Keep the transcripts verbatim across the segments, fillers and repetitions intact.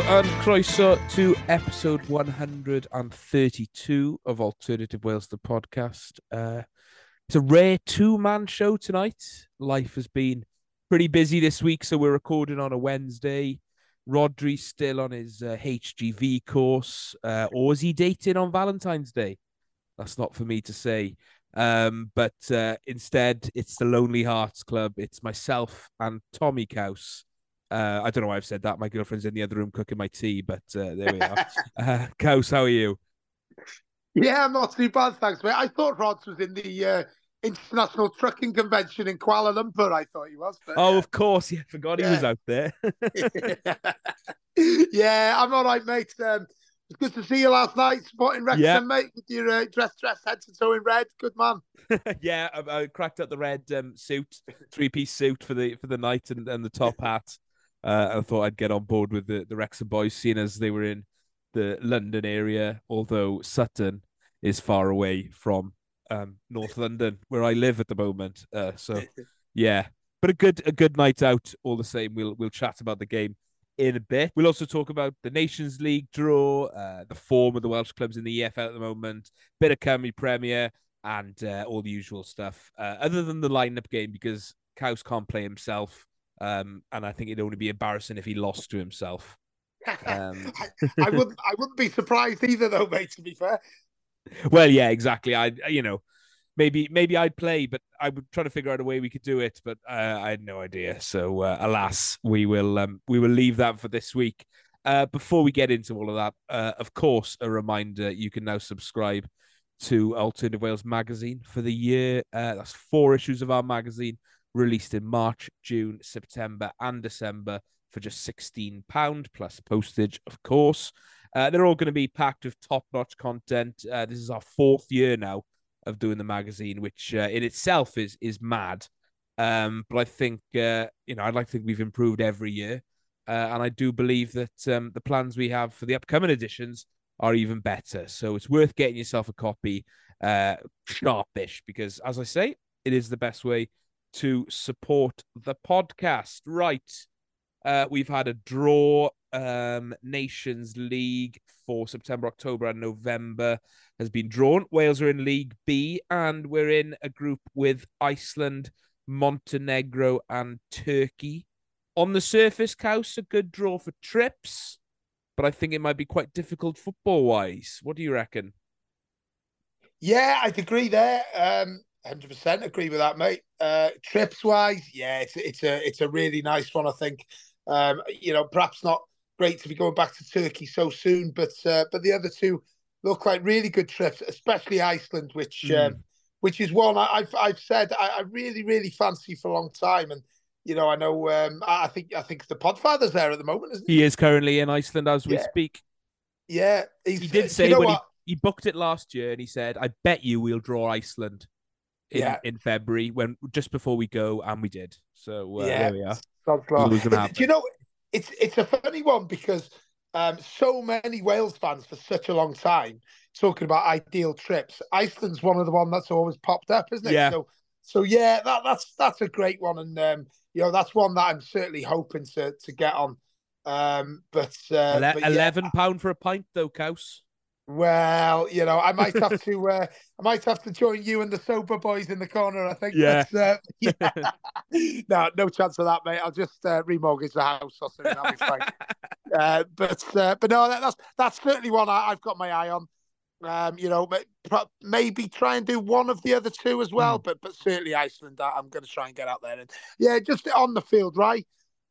and croeso to episode one hundred thirty-two of Alternative Wales, the podcast. Uh, it's a rare two-man show tonight. Life has been pretty busy this week, so we're recording on a Wednesday. Rodri's still on his uh, H G V course, uh, or is he dating on Valentine's Day? That's not for me to say. Um, but uh, instead, it's the Lonely Hearts Club. It's myself and Tommy Kaus. Uh, I don't know why I've said that. My girlfriend's in the other room cooking my tea, but uh, there we are. uh, Kaus, how are you? Yeah, I'm not too bad, thanks, mate. I thought Rods was in the uh, International Trucking Convention in Kuala Lumpur. I thought he was. But, oh, yeah. Of course. Yeah, forgot he yeah. was out there. yeah, I'm all right, mate. Um, it's good to see you last night, supporting Wrexham, yeah. mate, with your uh, dress, dress, head to toe in red. Good man. yeah, I, I cracked up the red um, suit, three-piece suit for the for the night, and, and the top hat. Uh, I thought I'd get on board with the, the Wrexham boys, seeing as they were in the London area, although Sutton is far away from um, North London, where I live at the moment. Uh, so, yeah, but a good a good night out all the same. We'll we'll chat about the game in a bit. We'll also talk about the Nations League draw, uh, the form of the Welsh clubs in the E F L at the moment, bit of Cymru Premier, and uh, all the usual stuff. Uh, other than the lineup game, because Kaus can't play himself. Um, and I think it'd only be embarrassing if he lost to himself. Um, I, I wouldn't. I wouldn't be surprised either, though, mate. To be fair. Well, yeah, exactly. I, you know, maybe maybe I'd play, but I would try to figure out a way we could do it. But uh, I had no idea. So, uh, alas, we will um, we will leave that for this week. Uh, before we get into all of that, uh, of course, a reminder: you can now subscribe to Alternative Wales magazine for the year. Uh, that's four issues of our magazine, released in March, June, September, and December for just sixteen pounds plus postage, of course. Uh, they're all going to be packed with top-notch content. Uh, this is our fourth year now of doing the magazine, which uh, in itself is is mad. Um, but I think, uh, you know, I'd like to think we've improved every year. Uh, and I do believe that um, the plans we have for the upcoming editions are even better. So it's worth getting yourself a copy uh, sharpish, because, as I say, it is the best way to support the podcast. Right. Uh, we've had a draw. Um, Nations League for September, October, and November has been drawn. Wales are in League B, and we're in a group with Iceland, Montenegro, and Turkey. On the surface, Kaus, a good draw for trips, but I think it might be quite difficult football-wise. What do you reckon? Yeah, I'd agree there. Um, one hundred percent agree with that, mate. Uh, trips wise, yeah, it's it's a it's a really nice one. I think, um, you know, perhaps not great to be going back to Turkey so soon, but uh, but the other two look like really good trips, especially Iceland, which Mm. um, which is one I, I've I've said I, I really really fancy for a long time, and you know I know um, I think I think the Podfather's there at the moment, isn't he? He is currently in Iceland as we Yeah, speak. yeah. He's, He did uh, say you know when what? he, he booked it last year, and he said, "I bet you we'll draw Iceland in Yeah, in February when just before we go," and we did. So uh, yeah. there we are. Sounds It was like- always going to Do happen. you know? It's it's a funny one because um, so many Wales fans for such a long time talking about ideal trips. Iceland's one of the one that's always popped up, isn't it? Yeah. So so yeah, that that's that's a great one, and um, you know that's one that I'm certainly hoping to to get on. Um, but, uh, Ele- but yeah, Eleven pound for a pint, though, Kaus. well, you know, I might have to uh, I might have to join you and the sober boys in the corner. I think. Yeah. But, uh, yeah. no, no chance of that, mate. I'll just uh, remortgage the house or something. That'll be fine. Uh, but uh, but no, that, that's that's certainly one I, I've got my eye on. Um, you know, maybe try and do one of the other two as well. Mm. But but certainly Iceland, I'm going to try and get out there. And yeah, just on the field, right?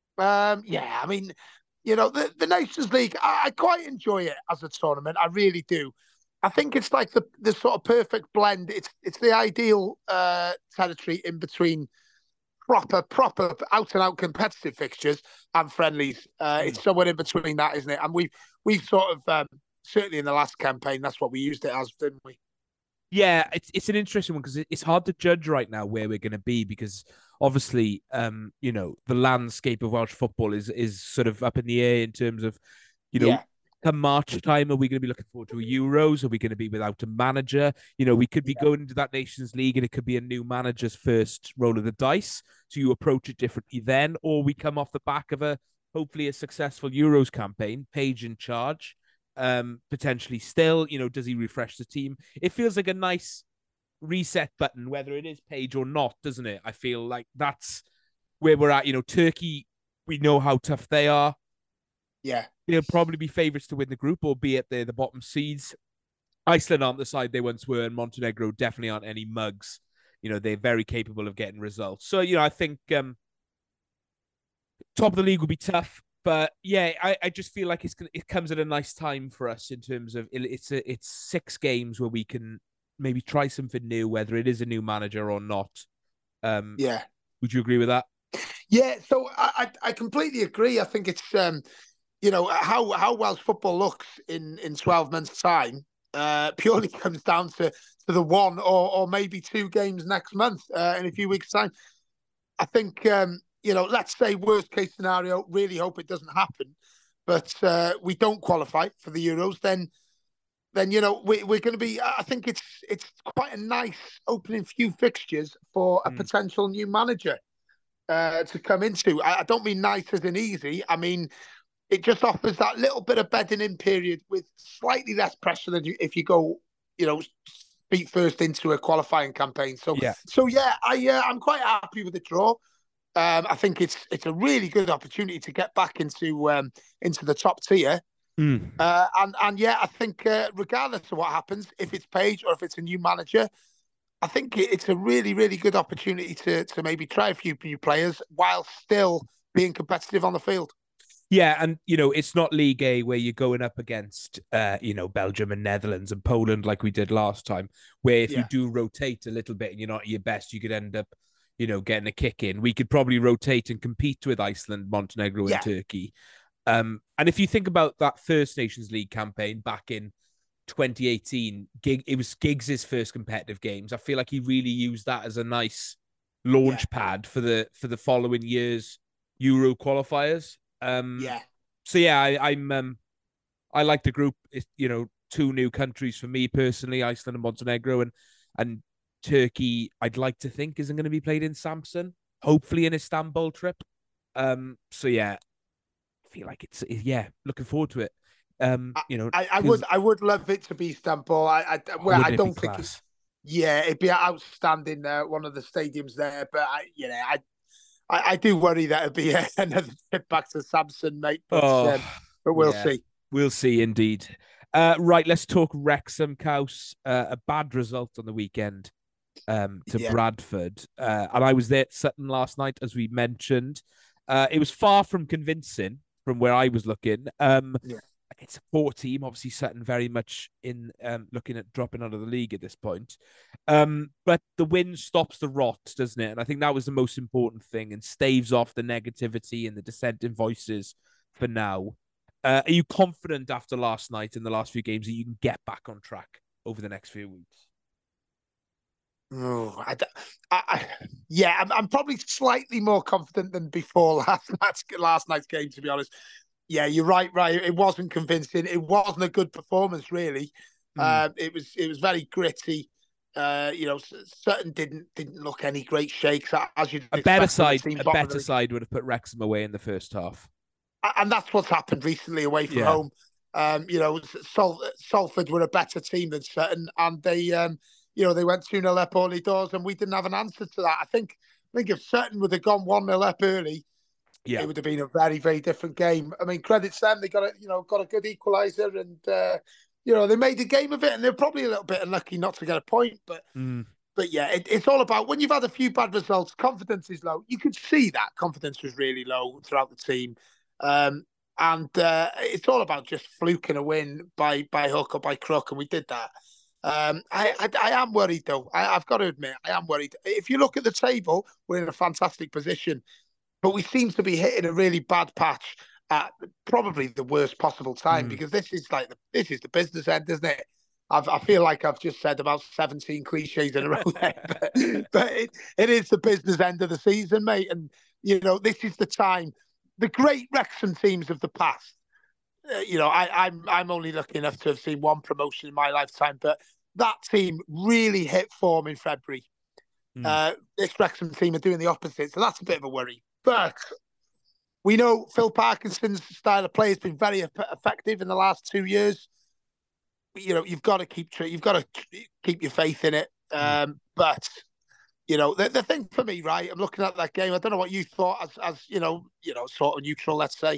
Um, yeah, I mean, you know, the, the Nations League, I, I quite enjoy it as a tournament. I really do. I think it's like the the sort of perfect blend. It's it's the ideal uh, territory in between proper, proper out and out competitive fixtures and friendlies. Uh, Mm. it's somewhere in between that, isn't it? And we've we've sort of um, certainly in the last campaign, that's what we used it as, didn't we? Yeah, it's it's an interesting one because it's hard to judge right now where we're going to be, because obviously, um, you know, the landscape of Welsh football is is sort of up in the air in terms of, you know, Yeah. come March time, are we going to be looking forward to a Euros? Are we going to be without a manager? You know, we could be Yeah. going into that Nations League and it could be a new manager's first roll of the dice. So you approach it differently then, or we come off the back of a hopefully a successful Euros campaign. Page in charge, um, potentially still. You know, does he refresh the team? It feels like a nice reset button, whether it is Page or not, doesn't it? I feel like that's where we're at. You know, Turkey, we know how tough they are. Yeah. They'll probably be favourites to win the group, albeit they're the bottom seeds. Iceland aren't the side they once were, and Montenegro definitely aren't any mugs. You know, they're very capable of getting results. So, you know, I think um, top of the league will be tough. But yeah, I, I just feel like it's it comes at a nice time for us in terms of it, it's a, it's six games where we can maybe try something new, whether it is a new manager or not. Um, yeah. Would you agree with that? Yeah. So I, I, I completely agree. I think it's, um, you know, how, how Welsh football looks in, in twelve months' time uh, purely comes down to, to the one or, or maybe two games next month uh, in a few weeks' time. I think, um, you know, let's say worst case scenario, really hope it doesn't happen, but uh, we don't qualify for the Euros, then, then you know, we, we're going to be, I think it's it's quite a nice opening few fixtures for a Mm. potential new manager uh, to come into. I, I don't mean nice as in easy. I mean, it just offers that little bit of bedding in period with slightly less pressure than you, if you go, you know, feet first into a qualifying campaign. So, Yeah. so yeah, I uh, I'm quite happy with the draw. Um, I think it's it's a really good opportunity to get back into um, into the top tier. Mm. Uh, and and yeah, I think uh, regardless of what happens, if it's Page or if it's a new manager, I think it's a really really good opportunity to to maybe try a few new players while still being competitive on the field. Yeah, and you know, it's not League A where you're going up against uh, you know, Belgium and Netherlands and Poland like we did last time, where if you Yeah. do rotate a little bit and you're not at your best, you could end up, you know, getting a kick in. We could probably rotate and compete with Iceland, Montenegro, and Yeah. Turkey. Um, and if you think about that First Nations League campaign back in twenty eighteen, Gig it was Giggs's first competitive games. I feel like he really used that as a nice launch Yeah. pad for the for the following year's Euro qualifiers. Um, Yeah. so yeah, I, I'm um, I like the group. It's, you know, two new countries for me personally, Iceland and Montenegro, and and Turkey. I'd like to think isn't going to be played in Samsun. Hopefully, an Istanbul trip. Um, so yeah, I feel like it's yeah, looking forward to it. Um, I, you know, I, I would because I would love it to be Istanbul. I, I oh, well, I wouldn't it be don't think it's class? yeah, it'd be outstanding uh, one of the stadiums there. But I, you know, I I, I do worry that it'd be another trip back to Samson, mate. But Oh, um, but we'll yeah, see. we'll see indeed. Uh, right, let's talk Wrexham, Caus. Uh, a bad result on the weekend um, to Yeah, Bradford. Uh, and I was there at Sutton last night, as we mentioned. Uh, it was far from convincing from where I was looking. Um, yeah. it's a poor team. Obviously, Sutton very much in um, looking at dropping out of the league at this point. Um, but the win stops the rot, doesn't it? And I think that was the most important thing and staves off the negativity and the dissenting voices for now. Uh, are you confident after last night and the last few games that you can get back on track over the next few weeks? Oh, I, I, I, yeah, I'm, I'm probably slightly more confident than before last night's, last night's game, to be honest. Yeah, you're right, right. It wasn't convincing. It wasn't a good performance, really. Mm. Uh, it was it was very gritty. Uh, you know, Sutton didn't didn't look any great shakes as you'd A better expect from a side, team a bottom of the better league. side would have put Wrexham away in the first half. And that's what's happened recently away from Yeah. home. Um, you know, Sal- Salford were a better team than Sutton, and they, um, you know, they went two nil up early doors, and we didn't have an answer to that. I think, I think if Sutton would have gone one nil up early, Yeah. it would have been a very, very different game. I mean, credit them; they got a, you know, got a good equaliser, and uh, you know, they made a game of it, and they're probably a little bit unlucky not to get a point, but. Mm. But yeah, it, it's all about when you've had a few bad results, confidence is low. You could see that confidence was really low throughout the team. Um, and uh, it's all about just fluking a win by by hook or by crook, and we did that. Um, I, I I am worried though. I, I've got to admit, I am worried. If you look at the table, we're in a fantastic position, but we seem to be hitting a really bad patch at probably the worst possible time Mm. because this is like the, this is the business end, isn't it? I've, I feel like I've just said about seventeen cliches in a row there, but, but it, it is the business end of the season, mate. And, you know, this is the time. The great Wrexham teams of the past, uh, you know, I, I'm I'm only lucky enough to have seen one promotion in my lifetime, but that team really hit form in February. Mm. Uh, this Wrexham team are doing the opposite, so that's a bit of a worry. But We know Phil Parkinson's style of play has been very effective in the last two years. You know, you've got to keep you've got to keep your faith in it. Um, mm. But you know, the, the thing for me, right? I'm looking at that game. I don't know what you thought, as as you know, you know, sort of neutral, let's say.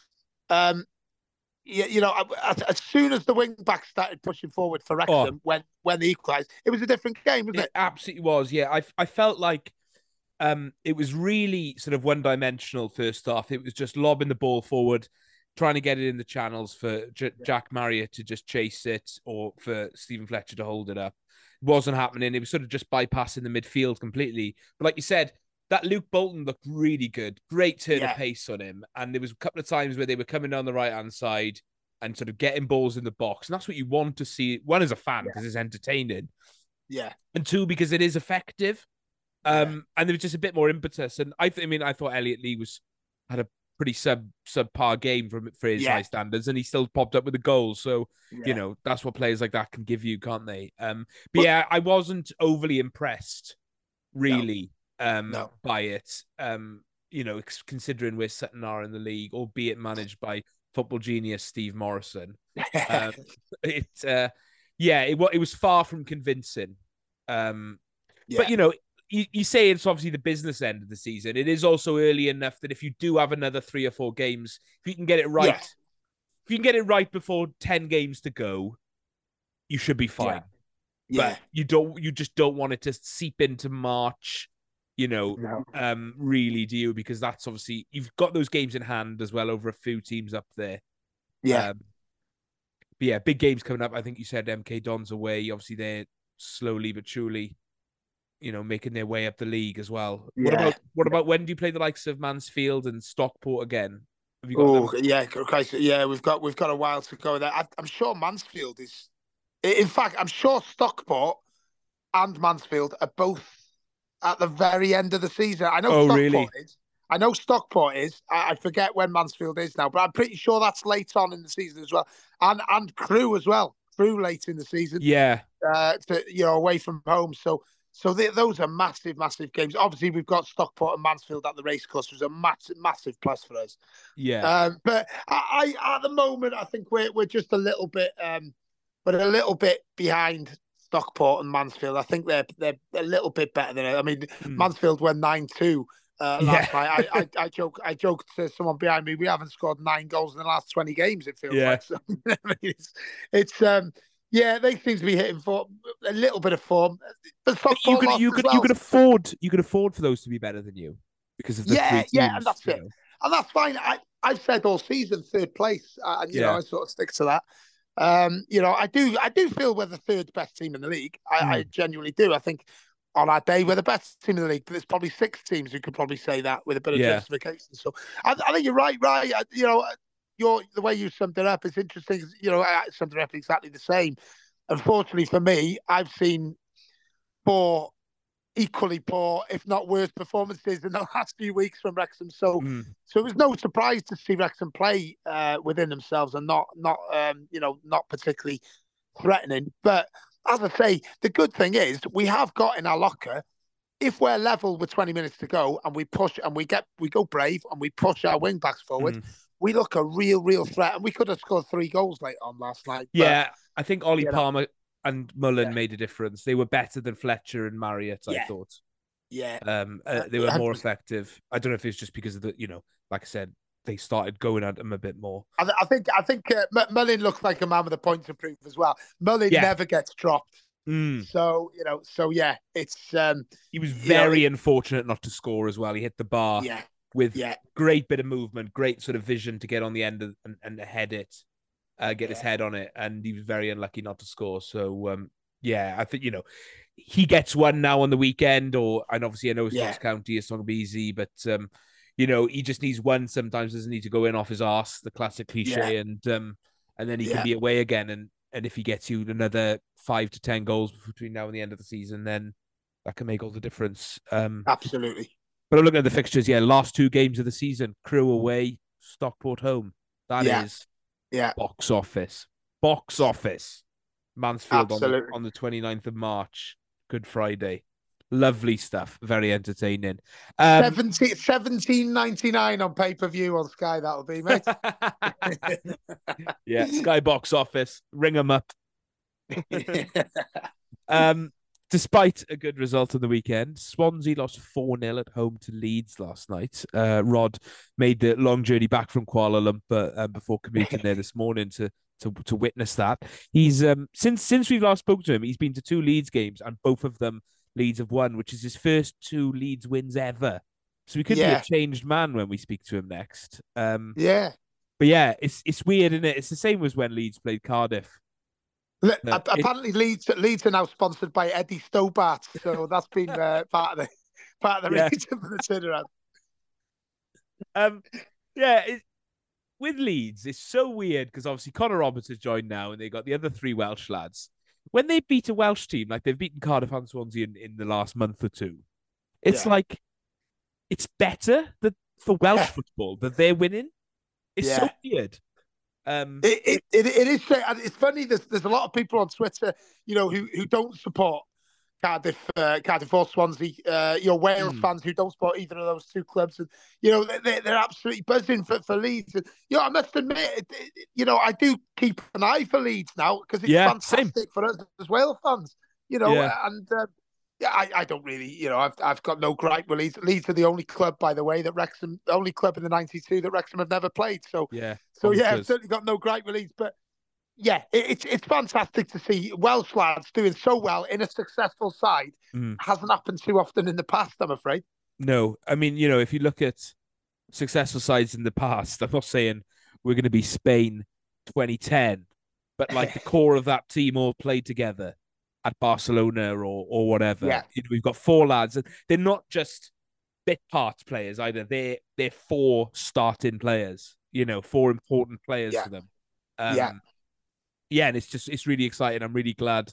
Um, you, you know, as, as soon as the wing back started pushing forward for Wrexham, oh. when when they equalised, it was a different game, wasn't it? It absolutely was. Yeah, I I felt like um, it was really sort of one dimensional first half. It was just lobbing the ball forward, trying to get it in the channels for J- yeah. Jack Marriott to just chase it, or for Stephen Fletcher to hold it up. It wasn't happening. It was sort of just bypassing the midfield completely. But like you said, that Luke Bolton looked really good. Great turn yeah. of pace on him. And there was a couple of times where they were coming down the right-hand side and sort of getting balls in the box. And that's what you want to see. One, as a fan, because yeah. it's entertaining. Yeah. And two, because it is effective. Um, yeah. And there was just a bit more impetus. And I, th- I mean, I thought Elliot Lee was had a pretty sub subpar game from for his yeah. high standards, and he still popped up with a goal. So yeah. you know that's what players like that can give you, can't they? Um, but, but yeah, I wasn't overly impressed, really, no. Um, no. by it. Um, you know, considering where Sutton are in the league, albeit managed by football genius Steve Morrison. um, it, uh, yeah, it it was far from convincing. Um, yeah. But you know. You, you say it's obviously the business end of the season. It is also early enough that if you do have another three or four games, if you can get it right, yeah. if you can get it right before ten games to go, you should be fine. Yeah. yeah. But you don't, you just don't want it to seep into March, you know, no. um, really, do you? Because that's obviously, you've got those games in hand as well over a few teams up there. Yeah. Um, but yeah, big games coming up. I think you said M K Dons away. Obviously, they're slowly but surely, you know, making their way up the league as well. Yeah. What about what about when do you play the likes of Mansfield and Stockport again? Have you got oh them? yeah, okay, so yeah, we've got we've got a while to go there. I, I'm sure Mansfield is. In fact, I'm sure Stockport and Mansfield are both at the very end of the season. I know oh, Stockport really? is. I know Stockport is. I, I forget when Mansfield is now, but I'm pretty sure that's late on in the season as well. And and Crewe as well. Crewe late in the season. Yeah. Uh, to, you know, away from home. So. So they, those are massive, massive games. Obviously, we've got Stockport and Mansfield at the racecourse, which is a massive, massive plus for us. Yeah. Um, but I, I, at the moment, I think we're we're just a little bit, um, but a little bit behind Stockport and Mansfield. I think they're they're a little bit better than it. I mean, mm. Mansfield went nine two uh, last yeah. night. I, I I joke I joked to someone behind me. We haven't scored nine goals in the last twenty games. It feels yeah. like. So, I mean, it's it's um. Yeah, they seem to be hitting for a little bit of form. But you could, you could, well. you could afford, you could afford for those to be better than you because of the yeah, three teams, yeah, and that's it, know. and that's fine. I, I've said all season third place, uh, and you yeah. know I sort of stick to that. Um, you know, I do, I do feel we're the third best team in the league. I, mm. I genuinely do. I think on our day we're the best team in the league, but there's probably six teams who could probably say that with a bit of yeah. justification. So I, I think you're right, right. I, you know, your the way you summed it up is interesting. You know, I summed it up exactly the same. Unfortunately for me, I've seen four equally poor, if not worse, performances in the last few weeks from Wrexham. So, mm. so it was no surprise to see Wrexham play uh, within themselves and not, not, um, you know, not particularly threatening. But as I say, the good thing is we have got in our locker. If we're level with twenty minutes to go and we push and we get, we go brave and we push our wing backs forward. Mm. We look a real, real threat, and we could have scored three goals late on last night. Yeah, but, I think Ollie Palmer know. and Mullen yeah. made a difference. They were better than Fletcher and Marriott, yeah. I thought. Yeah, um, uh, they were more effective. I don't know if it's just because of the, you know, like I said, they started going at them a bit more. I, I think, I think uh, Mullen looks like a man with a point to prove as well. Mullen yeah. never gets dropped. Mm. So, you know, so yeah, it's. Um, he was very you know, unfortunate not to score as well. He hit the bar. Yeah. With yeah. great bit of movement, great sort of vision to get on the end of, and, and head it, uh, get yeah. his head on it, and he was very unlucky not to score. So, um, yeah, I think, you know, he gets one now on the weekend, or and obviously I know it's yeah. Notts County, it's not going to be easy, but, um, you know, he just needs one sometimes, doesn't need to go in off his arse, the classic cliche, yeah. and um, and then he yeah. can be away again. And, and if he gets you another five to ten goals between now and the end of the season, then that can make all the difference. Um, Absolutely. But I'm looking at the fixtures, yeah, last two games of the season, Crewe away, Stockport home. That yeah. is yeah. box office. Box office. Mansfield on the, Absolutely. on the twenty-ninth of March, Good Friday. Lovely stuff. Very entertaining. Um, seventeen, seventeen ninety-nine on pay per view on Sky. That'll be, mate. yeah, Sky box office. Ring them up. um, Despite a good result on the weekend, Swansea lost four nil at home to Leeds last night. Uh, Rod made the long journey back from Kuala Lumpur um, before commuting there this morning to to to witness that. He's um since since we last spoke to him, he's been to two Leeds games and both of them Leeds have won, which is his first two Leeds wins ever. So he could be a Yeah, changed man when we speak to him next. Um, yeah. but yeah, it's it's weird, isn't it? It's the same as when Leeds played Cardiff. Le- Uh, ap- it, Apparently, Leeds Leeds are now sponsored by Eddie Stobart, so that's been uh, part of the part of the yeah, reason for the turnaround. um, yeah. It, with Leeds, it's so weird because obviously Connor Roberts has joined now, and they got the other three Welsh lads. When they beat a Welsh team, like they've beaten Cardiff and Swansea in, in the last month or two, it's Yeah, like it's better that for Welsh football that they're winning. It's so yeah. weird. Um, It, it, it, it is. And it's funny. There's there's a lot of people on Twitter, you know, who who don't support Cardiff, uh, Cardiff or Swansea. Uh, you know, Wales mm, fans who don't support either of those two clubs, and you know they, they're absolutely buzzing for, for Leeds. And, you know, I must admit, it, it, you know, I do keep an eye for Leeds now because it's yeah, same. fantastic for us as Wales fans. You know, Yeah, and um, yeah, I, I don't really, you know, I've I've got no gripe with Leeds. Leeds are the only club, by the way, that Wrexham, the only club in the ninety-two that Wrexham have never played. So, yeah, so yeah, I've bonkers. certainly got no gripe with Leeds, but yeah, it, it's it's fantastic to see Welsh lads doing so well in a successful side. Mm. Hasn't happened too often in the past, I'm afraid. No, I mean, you know, if you look at successful sides in the past, I'm not saying we're going to be Spain twenty ten, but like the core of that team all played together at Barcelona or or whatever. Yeah, You know, we've got four lads, and they're not just bit part players either. They're they're four starting players. You know, four important players yeah, for them. yeah. Um, yeah, and it's just it's really exciting. I'm really glad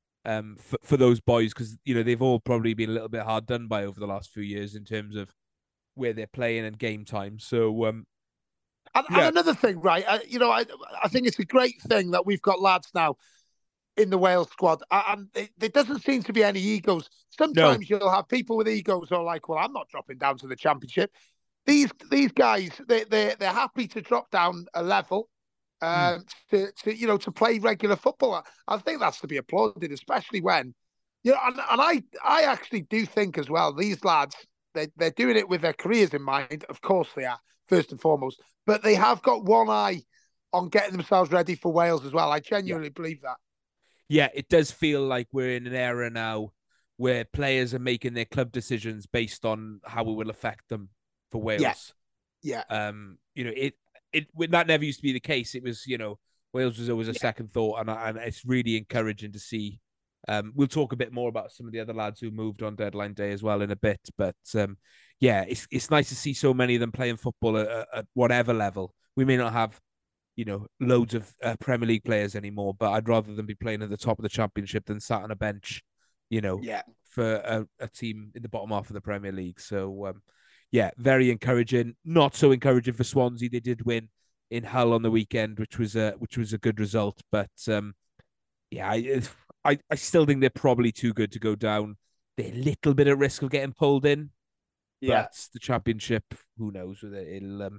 um for, for those boys because you know they've all probably been a little bit hard done by over the last few years in terms of where they're playing and game time. So um And, and yeah, another thing, right? I, you know, I I think it's a great thing that we've got lads now in the Wales squad, and it, there doesn't seem to be any egos. no, Sometimes you'll have people with egos who are like, "Well, I'm not dropping down to the championship." These these guys, they they they're happy to drop down a level mm, um, to, to you know to play regular football. I think that's to be applauded, especially when you know. And, and I I actually do think as well these lads they they're doing it with their careers in mind. Of course they are first and foremost, but they have got one eye on getting themselves ready for Wales as well. I yeah, genuinely believe that. yeah, it does feel like we're in an era now where players are making their club decisions based on how it will affect them for Yeah, Wales. yeah, Um, you know, it it that never used to be the case. It was, you know, Wales was always a yeah, second thought, and and it's really encouraging to see. Um, we'll talk a bit more about some of the other lads who moved on deadline day as well in a bit, but um, yeah, it's it's nice to see so many of them playing football at, at whatever level. We may not have, you know, loads of uh, Premier League players anymore, but I'd rather them be playing at the top of the Championship than sat on a bench, you know, yeah. for a, a team in the bottom half of the Premier League. So um, yeah, very encouraging. Not so encouraging for Swansea. They did win in Hull on the weekend, which was a which was a good result. But um, yeah, I, I I still think they're probably too good to go down. They're a little bit at risk of getting pulled in, Yeah. but the Championship, who knows whether it'll um,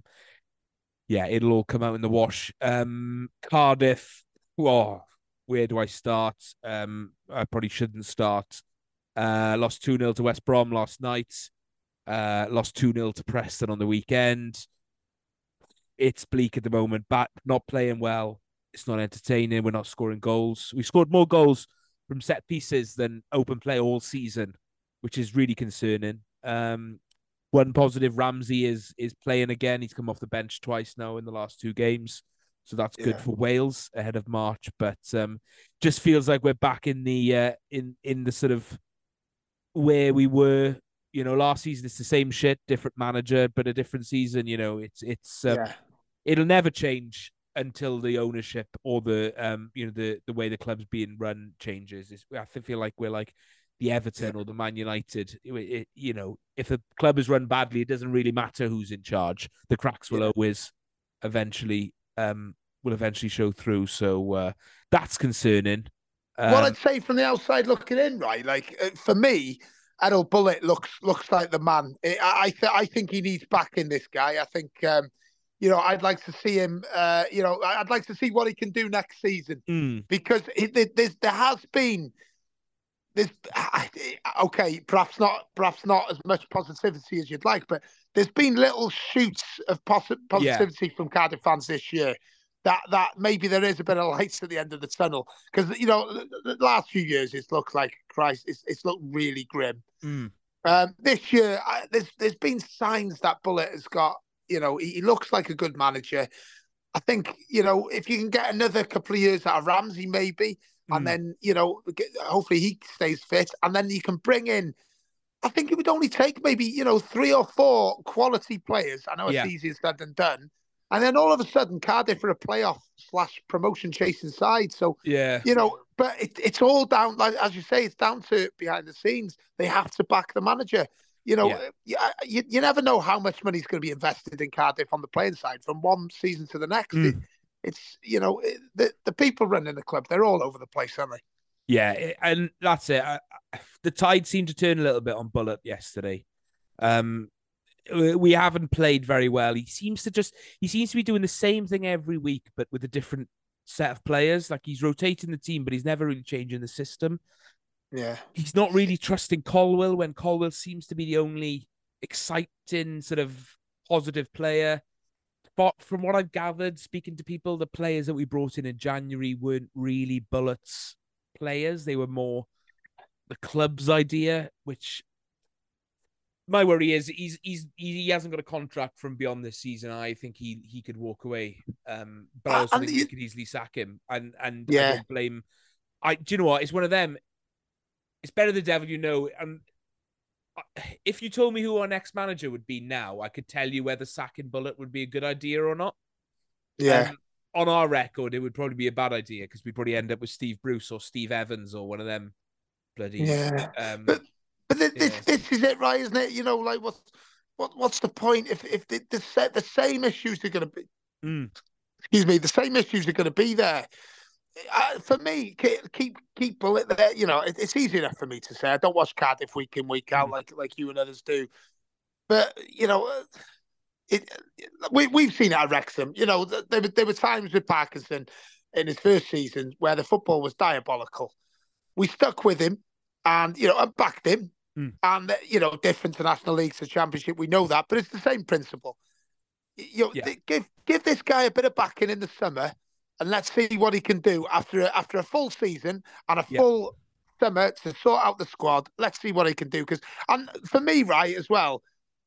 yeah, it'll all come out in the wash. Um, Cardiff. Oh, where do I start? Um, I probably shouldn't start. Uh, lost two nil to West Brom last night. Uh, lost two nil to Preston on the weekend. It's bleak at the moment. But not playing well. It's not entertaining. We're not scoring goals. We scored more goals from set pieces than open play all season, which is really concerning. Um, one positive, Ramsey is is playing again. He's come off the bench twice now in the last two games. So that's good Yeah. for Wales ahead of March. But um, just feels like we're back in the uh, in in the sort of where we were, you know, last season. It's the same shit, different manager, but a different season. You know, it's it's um, Yeah. it'll never change until the ownership or the um, you know, the the way the club's being run changes. It's, I feel like we're like the Yeah. Everton or the Man United. It, it, you know, if a club is run badly, it doesn't really matter who's in charge. The cracks will Yeah. always eventually um will eventually show through. So uh, that's concerning. What Um, I'd say from the outside looking in, right? Like uh, for me, Errol Bullitt looks looks like the man. I I, th- I think he needs backing, this guy. I think um, you know I'd like to see him. Uh, you know I'd like to see what he can do next season Mm. because it, there's there has been there's okay perhaps not perhaps not as much positivity as you'd like, but there's been little shoots of posi- Yeah. positivity from Cardiff fans this year. That that maybe there is a bit of lights at the end of the tunnel because you know the, the last few years it's looked like Christ it's it's looked really grim. Mm. Um, this year, I, there's there's been signs that Bullitt has got. You know, he, he looks like a good manager. I think you know if you can get another couple of years out of Ramsey, maybe, and Mm. then you know get, hopefully he stays fit, and then you can bring in. I think it would only take maybe you know three or four quality players. I know it's Yeah. easier said than done, and then all of a sudden Cardiff are a playoff slash promotion chasing side. So Yeah. you know, but it, it's all down, like as you say, it's down to behind the scenes. They have to back the manager. You know, Yeah. you, you never know how much money is going to be invested in Cardiff on the playing side from one season to the next. It, Mm. it's you know it, the the people running the club, they're all over the place, aren't they? Yeah, it- and that's it. I, I- the tide seemed to turn a little bit on Bullitt yesterday. Um, we we haven't played very well. He seems to just he seems to be doing the same thing every week, but with a different set of players. Like he's rotating the team, but he's never really changing the system. Yeah, He's not really trusting Colwell when Colwell seems to be the only exciting sort of positive player. But from what I've gathered, speaking to people, the players that we brought in in January weren't really Bullitt's players. They were more the club's idea, which my worry is he's he's he hasn't got a contract from beyond this season. I think he he could walk away, um, but I uh, also and think you, we could easily sack him. And and I yeah, don't blame. I do you know what? It's one of them. It's better the devil you know. And if you told me who our next manager would be now, I could tell you whether sacking Bullitt would be a good idea or not. yeah, Um, on our record, it would probably be a bad idea because we'd probably end up with Steve Bruce or Steve Evans or one of them bloody. yeah. Um, But but this yeah. this is it, right? Isn't it? You know, like what's what what's the point if if the the, set, the same issues are going to be? Mm. Excuse me, the same issues are going to be there. Uh, for me, keep keep keep Bullitt there. You know, it, it's easy enough for me to say. I don't watch Cardiff week in week out Mm. like like you and others do. But you know, uh, it we we've seen it at Wrexham. You know, there were there were times with Parkinson in his first season where the football was diabolical. We stuck with him, and you know, and backed him. Mm. And you know, different to National League to Championship, we know that, but it's the same principle. You know, Yeah. give give this guy a bit of backing in the summer, and let's see what he can do after a, after a full season and a Yeah. full summer to sort out the squad. Let's see what he can do. Because and for me, right as well,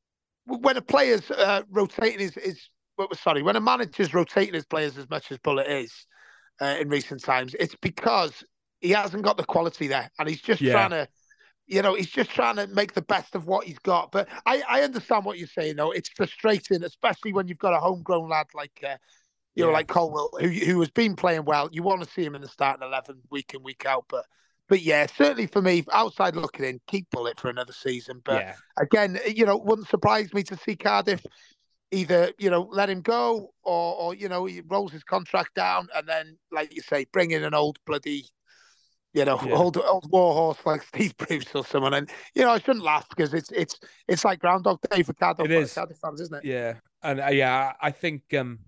when a player's uh, rotating his, his well, sorry, when a manager's rotating his players as much as Bullitt is uh, in recent times, it's because he hasn't got the quality there, and he's just Yeah. trying to you know, he's just trying to make the best of what he's got. But I, I understand what you're saying, though. It's frustrating, especially when you've got a homegrown lad like, uh, you know, Yeah. like Colwell, who who has been playing well. You want to see him in the starting eleven week in, week out. But, but yeah, certainly for me, outside looking in, keep Bullitt for another season. But Yeah. again, you know, it wouldn't surprise me to see Cardiff either, you know, let him go or, or you know, he rolls his contract down and then, like you say, bring in an old bloody you know, Yeah. old old war horse like Steve Bruce or someone. And you know, I shouldn't laugh because it's it's it's like Groundhog Day for Cardiff, It is. Cardiff fans, isn't it? Yeah. And uh, yeah, I think um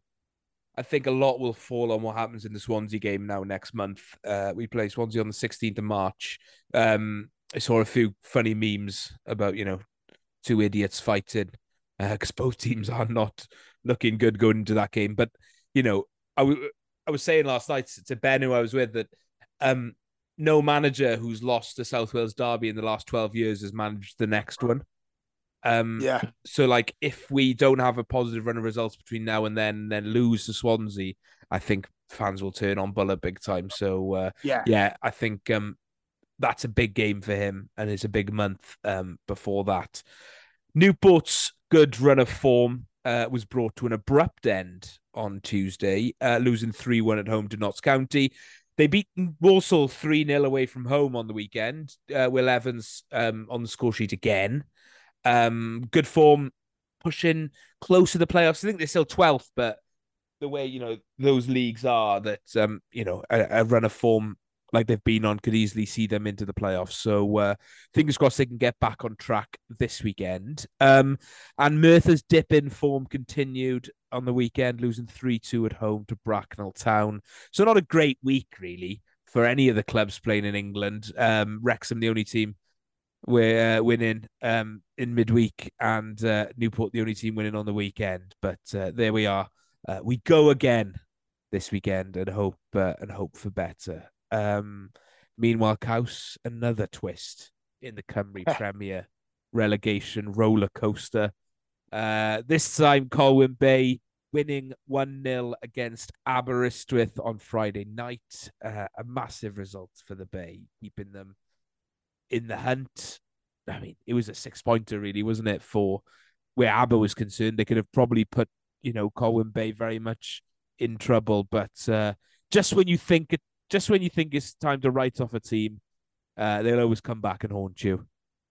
I think a lot will fall on what happens in the Swansea game now next month. Uh, we play Swansea on the sixteenth of March. Um, I saw a few funny memes about, you know, two idiots fighting because uh, both teams are not looking good going into that game. But, you know, I, w- I was saying last night to Ben, who I was with, that um, no manager who's lost the South Wales derby in the last twelve years has managed the next one. Um, Yeah. So, like, if we don't have a positive run of results between now and then, then lose to Swansea, I think fans will turn on Bullitt big time. So, uh, Yeah. yeah, I think um, that's a big game for him, and it's a big month um, before that. Newport's good run of form uh, was brought to an abrupt end on Tuesday, uh, losing three one at home to Notts County. They beat Walsall three nil away from home on the weekend. Uh, Will Evans um, on the score sheet again. Um, good form, pushing close to the playoffs. I think they're still twelfth, but the way, you know, those leagues are, that, um, you know, a, a run of form like they've been on could easily see them into the playoffs. So uh, fingers crossed they can get back on track this weekend. Um, and Merthyr's dip in form continued on the weekend, losing three two at home to Bracknell Town. So not a great week, really, for any of the clubs playing in England. Um, Wrexham, the only team we're uh, winning um, in midweek, and uh, Newport, the only team winning on the weekend. But uh, there we are. Uh, we go again this weekend and hope uh, and hope for better. Um, meanwhile, Caws, another twist in the Cymru Premier relegation roller coaster. Uh, this time, Colwyn Bay winning one nil against Aberystwyth on Friday night. Uh, a massive result for the Bay, keeping them in the hunt. I mean, it was a six-pointer, really, wasn't it, for where Aber was concerned. They could have probably put, you know, Colwyn Bay very much in trouble. But uh, just when you think it, just when you think it's time to write off a team, uh, they'll always come back and haunt you.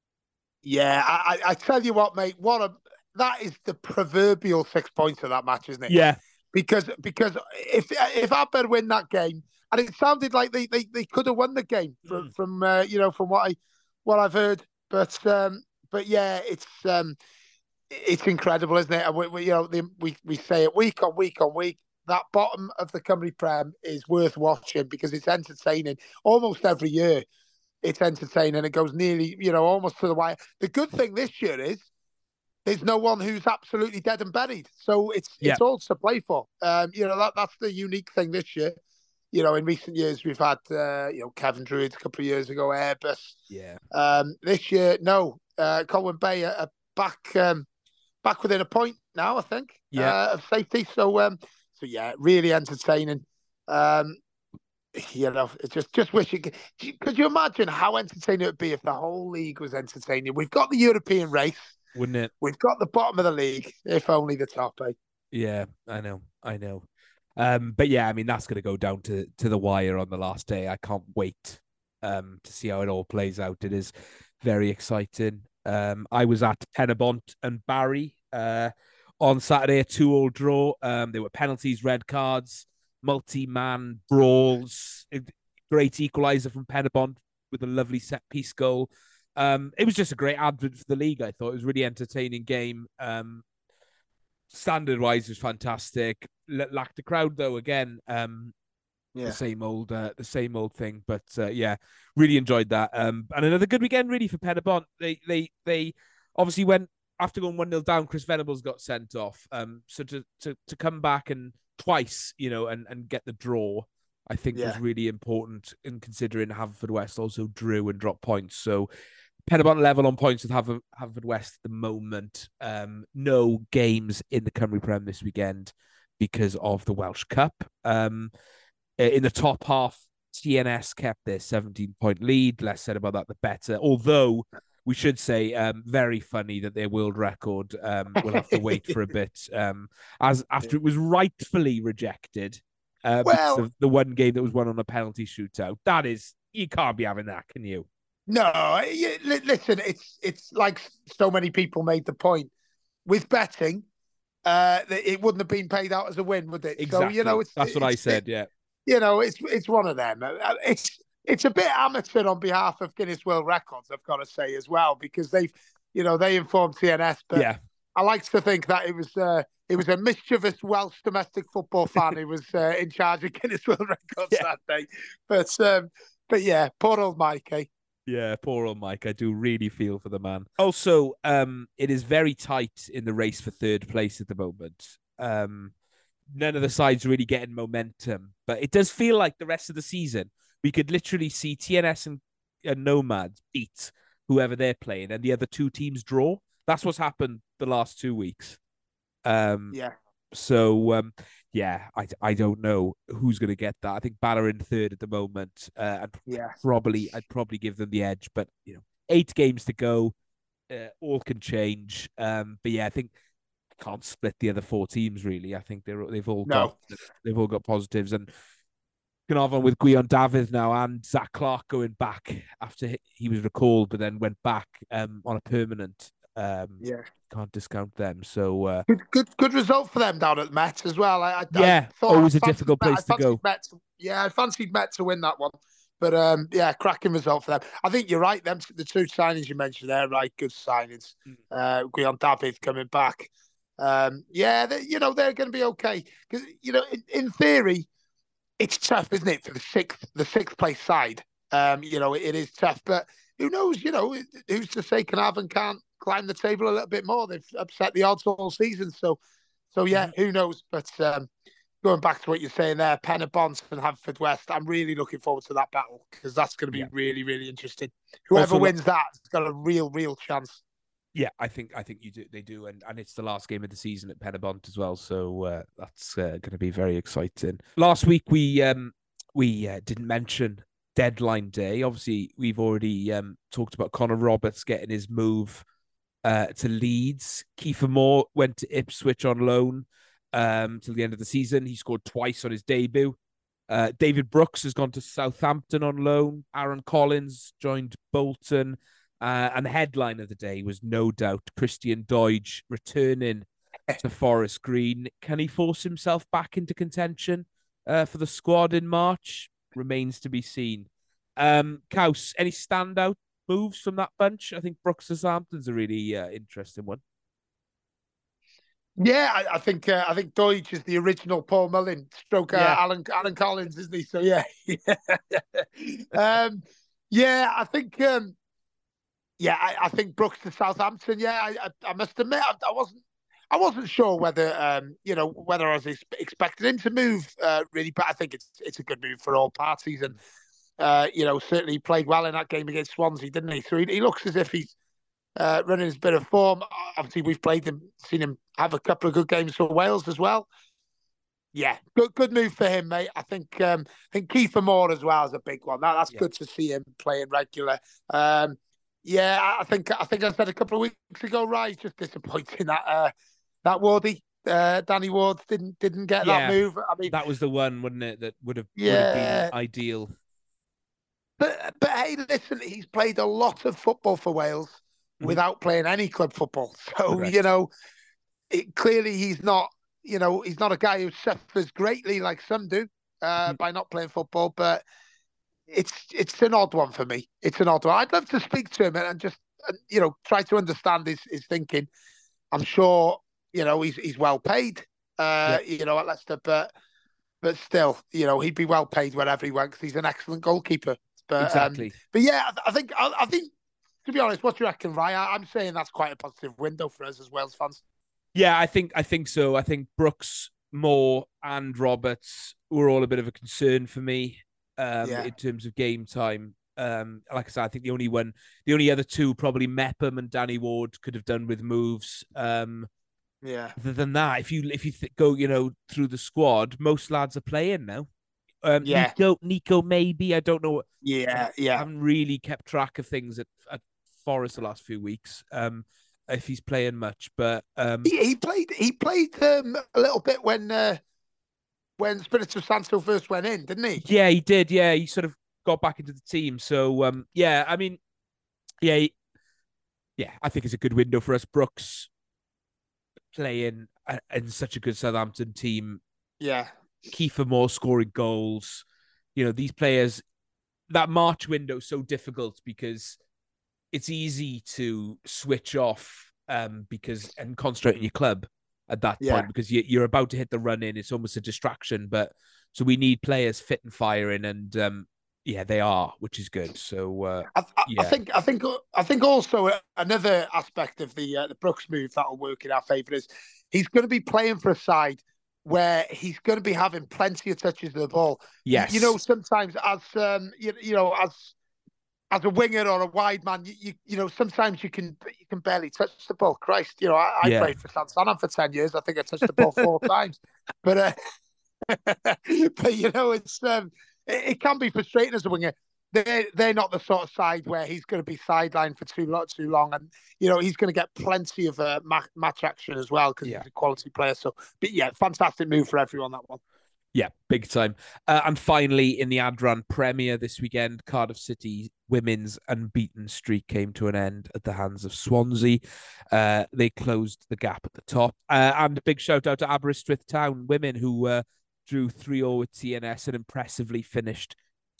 Yeah, I, I tell you what, mate. What a that is the proverbial six points of that match, isn't it? Yeah, because because if if Aber win that game, and it sounded like they they, they could have won the game from mm. from uh, you know from what I what I've heard, but um, but yeah, it's um, it's incredible, isn't it? And we, we you know the, we we say it week on week on week. That bottom of the Cymru Prem is worth watching because it's entertaining almost every year. It's entertaining. It goes nearly, you know, almost to the wire. The good thing this year is there's no one who's absolutely dead and buried. So it's yeah. it's all to play for. Um, you know, that that's the unique thing this year. You know, in recent years, we've had, uh, you know, Kevin Druids a couple of years ago, Airbus. Yeah. Um, this year, no. Uh, Colwyn Bay are, are back um, back within a point now, I think, yeah. uh, of safety. So, um, so yeah, really entertaining. Um, you know, it's just just wish you could. Could you imagine how entertaining it would be if the whole league was entertaining? We've got the European race, wouldn't it? We've got the bottom of the league, if only the top, eh? Yeah, I know, I know. Um, but yeah, I mean that's going to go down to to the wire on the last day. I can't wait um to see how it all plays out. It is very exciting. Um, I was at Penybont and Barry uh on Saturday, a two-all draw. Um, there were penalties, red cards, multi-man brawls, great equaliser from Penybont with a lovely set-piece goal. Um, it was just a great advert for the league, I thought. It was a really entertaining game. Um, standard-wise, it was fantastic. L- lacked the crowd, though, again. Um, yeah. The same old uh, the same old thing. But, uh, yeah, really enjoyed that. Um, and another good weekend, really, for Penybont. They, they, they obviously went, after going one nil down, Chris Venables got sent off. Um, so to, to, to come back and twice, you know, and, and get the draw, I think yeah. was really important in considering Haverfordwest also drew and dropped points. So Penybont level on points with Haver, Haverfordwest at the moment. Um, no games in the Cymru Prem this weekend because of the Welsh Cup. Um, in the top half, T N S kept their seventeen-point lead. Less said about that, the better. Although we should say, um, very funny that their world record um, will have to wait for a bit, um, as after it was rightfully rejected uh, well, because of the one game that was won on a penalty shootout. That is, you can't be having that, can you? No, you, listen, it's it's like so many people made the point with betting, uh, it wouldn't have been paid out as a win, would it? Exactly. So you know, it's that's what it's, I said. it, yeah, you know, it's it's one of them. It's it's a bit amateur on behalf of Guinness World Records, I've got to say as well, because they've, you know, they informed T N S, but yeah. I like to think that it was uh, it was a mischievous Welsh domestic football fan who was uh, in charge of Guinness World Records yeah. that day. But um, but yeah, poor old Mike, eh? Yeah, poor old Mike. I do really feel for the man. Also, um, it is very tight in the race for third place at the moment. Um, none of the sides really getting momentum, but it does feel like the rest of the season we could literally see T N S and, and Nomads beat whoever they're playing, and the other two teams draw. That's what's happened the last two weeks. Um, yeah. So, um, yeah, I, I don't know who's going to get that. I think Bala in third at the moment. Uh, and yeah. probably, I'd probably give them the edge. But, you know, eight games to go. Uh, all can change. Um, but, yeah, I think I can't split the other four teams, really. I think they're, they've all no. got they've all got positives. And Carnarvon with Gwion Dafydd now and Zach Clark going back after he was recalled, but then went back um, on a permanent. Um, yeah. Can't discount them. So uh, good, good, good result for them down at Met as well. I, I yeah, I thought always I a difficult Met, place to go. Met to, yeah, I fancied Met to win that one, But um, yeah, cracking result for them. I think you're right. Them the two signings you mentioned there, right? Good signings. Mm. Uh, Guion David coming back. Um, yeah, they, you know they're going to be okay because you know in, in theory it's tough, isn't it, for the sixth the sixth place side? Um, you know, it, it is tough, but who knows? You know, who's to say Carnarvon can't climb the table a little bit more? They've upset the odds all season, so so yeah, Mhm. who knows? But um, going back to what you're saying there, Pen and Bonds and Haverfordwest, I'm really looking forward to that battle because that's going to be Yeah. really, really interesting. Whoever Also, wins that has got a real, real chance. yeah, I think I think you do. They do, and and it's the last game of the season at Penabont as well, so uh, that's uh, going to be very exciting. Last week we um we uh, didn't mention deadline day. Obviously, we've already um talked about Connor Roberts getting his move uh to Leeds. Kiefer Moore went to Ipswich on loan um till the end of the season. He scored twice on his debut. Uh, David Brooks has gone to Southampton on loan. Aaron Collins joined Bolton. Uh, and the headline of the day was no doubt Christian Doidge returning to Forest Green. Can he force himself back into contention uh, for the squad in March? Remains to be seen. Um, Kaus, any standout moves from that bunch? I think Brooks to Southampton's a really uh, interesting one. Yeah, I, I think uh, I think Deutsch is the original Paul Mullin, stroke uh, Yeah. Alan Alan Collins, isn't he? So yeah, um, yeah, I think um, yeah, I, I think Brooks to Southampton. Yeah, I, I, I must admit, I, I wasn't I wasn't sure whether um, you know whether I was ex- expecting him to move uh, really, but I think it's it's a good move for all parties, and uh, you know certainly played well in that game against Swansea, didn't he? So he, he looks as if he's uh, running his bit of form. Obviously, we've played him, seen him have a couple of good games for Wales as well. Yeah, good good move for him, mate. I think um, I think Kiefer Moore as well is a big one. That, that's Yeah. good to see him playing regular. Um, yeah, I think I think I said a couple of weeks ago, right? Just disappointing that uh, that Wardy, uh, Danny Ward didn't didn't get that Yeah. move. I mean, That was the one, wouldn't it? That would have would have been yeah, ideal. but but hey, listen, he's played a lot of football for Wales Mhm. without playing any club football. So you Correct. know, it, clearly he's not, you know, he's not a guy who suffers greatly like some do uh, Mhm. by not playing football. But it's it's an odd one for me. It's an odd one. I'd love to speak to him and, and just uh, you know try to understand his his thinking. I'm sure you know he's he's well paid, uh, Yeah. you know, at Leicester, but but still, you know, he'd be well paid wherever he went because he's an excellent goalkeeper. But um, Exactly. but yeah, I, I think I, I think to be honest, what do you reckon, Ryan? I'm saying that's quite a positive window for us as Wales fans. Yeah, I think I think so. I think Brooks, Moore, and Roberts were all a bit of a concern for me um, Yeah, in terms of game time. Um, like I said, I think the only one, the only other two, probably Mepham and Danny Ward, could have done with moves. Um, yeah, other than that, if you if you th- go, you know, through the squad, most lads are playing now. Um, yeah, Nico, Nico, maybe I don't know. I yeah, yeah. haven't really kept track of things at, at Forest the last few weeks. Um, if he's playing much, but um, He, he played he played um, a little bit when uh, when Spirito Santo first went in, didn't he? yeah, he did. Yeah, he sort of got back into the team. So um, yeah, I mean, yeah, he- yeah, I think it's a good window for us. Brooks playing uh, in such a good Southampton team. Yeah, Kiefer Moore scoring goals. You know, these players, that March window is so difficult because it's easy to switch off um, because and concentrate on your club at that yeah. point because you, you're about to hit the run in. It's almost a distraction. But so we need players fit and firing, and um, yeah, they are, which is good. So uh, I, I, I yeah, think I think I think also another aspect of the uh, the Brooks move that'll work in our favour is he's going to be playing for a side where he's going to be having plenty of touches of the ball. You, you know, yes, sometimes as um, you, you know as as a winger or a wide man, you, you you know sometimes you can you can barely touch the ball. Christ, you know, I, I yeah, played for San Sanan for ten years. I think I touched the ball four times, but uh, but you know it's um, it, it can be frustrating as a winger. They're they're not the sort of side where he's going to be sidelined for too long, too long, and you know he's going to get plenty of uh, ma- match action as well because yeah. he's a quality player. So, but yeah, fantastic move for everyone that one. Yeah, big time. Uh, and finally, in the Adran Premier this weekend, Cardiff City women's unbeaten streak came to an end at the hands of Swansea. Uh, they closed the gap at the top. Uh, and a big shout out to Aberystwyth Town women who uh, drew three oh with T N S and impressively finished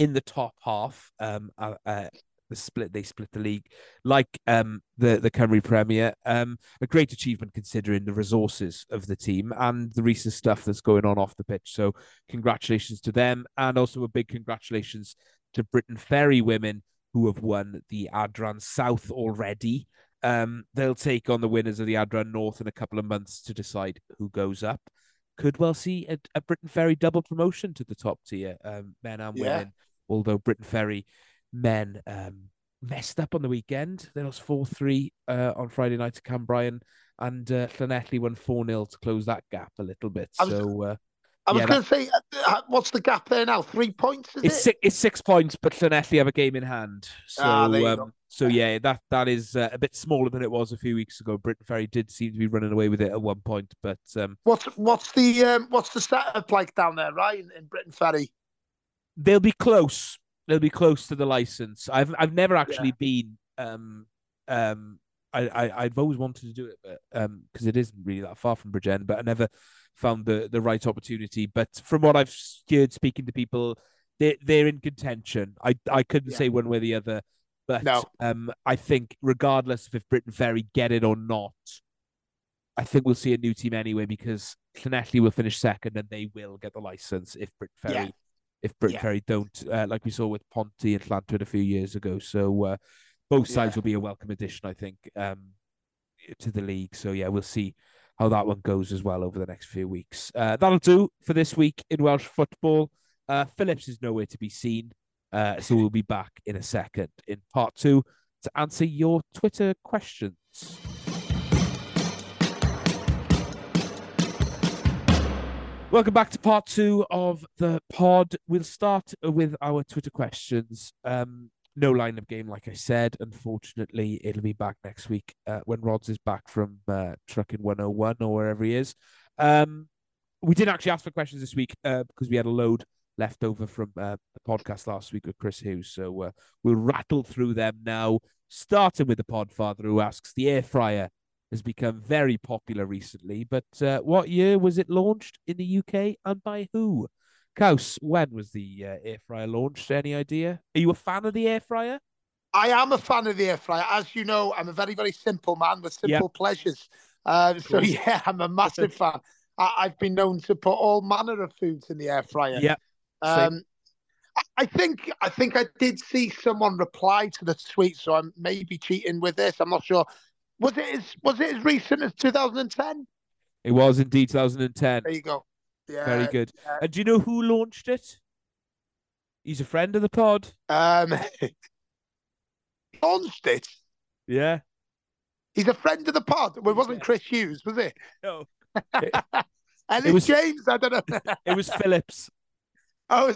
in the top half. Um, uh, uh, the split they split the league like um the the Cymru Premier. Um, a great achievement considering the resources of the team and the recent stuff that's going on off the pitch. So congratulations to them, and also a big congratulations to Britain Ferry women who have won the Adran South already. Um, they'll take on the winners of the Adran North in a couple of months to decide who goes up. Could well see a, a Britain Ferry double promotion to the top tier, um, men and Yeah. women. Although Britain Ferry men um, messed up on the weekend. They lost four three uh, on Friday night to Cambrian, and uh, Llanelli won four nil to close that gap a little bit. I was, so, uh, I was yeah, going that, to say, uh, what's the gap there now? Three points, is it's it? six, it's six points, but Llanelli have a game in hand. So, Ah, there you um, go. so yeah, that that is uh, a bit smaller than it was a few weeks ago. Britain Ferry did seem to be running away with it at one point, but um, What's what's the um, what's the setup like down there, right, in, in Britain Ferry? they'll be close. They'll be close to the license. I've I've never actually Yeah. been. Um, um, I, I I've always wanted to do it, but um, because it isn't really that far from Bridgend, but I never found the the right opportunity. But from what I've heard speaking to people, they they're in contention. I I couldn't Yeah. say one way or the other, but No. um, I think regardless of if Britain Ferry get it or not, I think we'll see a new team anyway because Llanelli will finish second and they will get the license if Britain Ferry. Yeah. If Britain Yeah. Ferry don't, uh, like we saw with Ponte and Llantwit a few years ago. So uh, both sides Yeah. will be a welcome addition, I think, um, to the league. So yeah, we'll see how that one goes as well over the next few weeks. Uh, that'll do for this week in Welsh football. Uh, Phillips is nowhere to be seen. Uh, so we'll be back in a second in part two to answer your Twitter questions. Welcome back to part two of the pod. We'll start with our Twitter questions. Um, no lineup game, like I said. Unfortunately, it'll be back next week uh, when Rods is back from uh, Trucking one oh one or wherever he is. Um, we didn't actually ask for questions this week uh, because we had a load left over from uh, the podcast last week with Chris Hughes. So uh, we'll rattle through them now, starting with the Podfather who asks, the air fryer has become very popular recently, but uh, what year was it launched in the U K and by who? Kaus, when was the uh, air fryer launched? Any idea? Are you a fan of the air fryer? I am a fan of the air fryer. As you know, I'm a very, very simple man with simple yep. pleasures. Um, so, yeah, I'm a massive fan. I- I've been known to put all manner of foods in the air fryer. Yeah. Um, I think I think I did see someone reply to the tweet, so I'm maybe cheating with this. I'm not sure. Was it as was it as recent as two thousand ten? It was indeed two thousand ten. There you go. Yeah, very good. Yeah. And do you know who launched it? He's a friend of the pod. Um, launched it. Yeah, he's a friend of the pod. Well, it wasn't yeah. Chris Hughes, was it? No. It, Ellis it was James. I don't know. It was Phillips. Oh,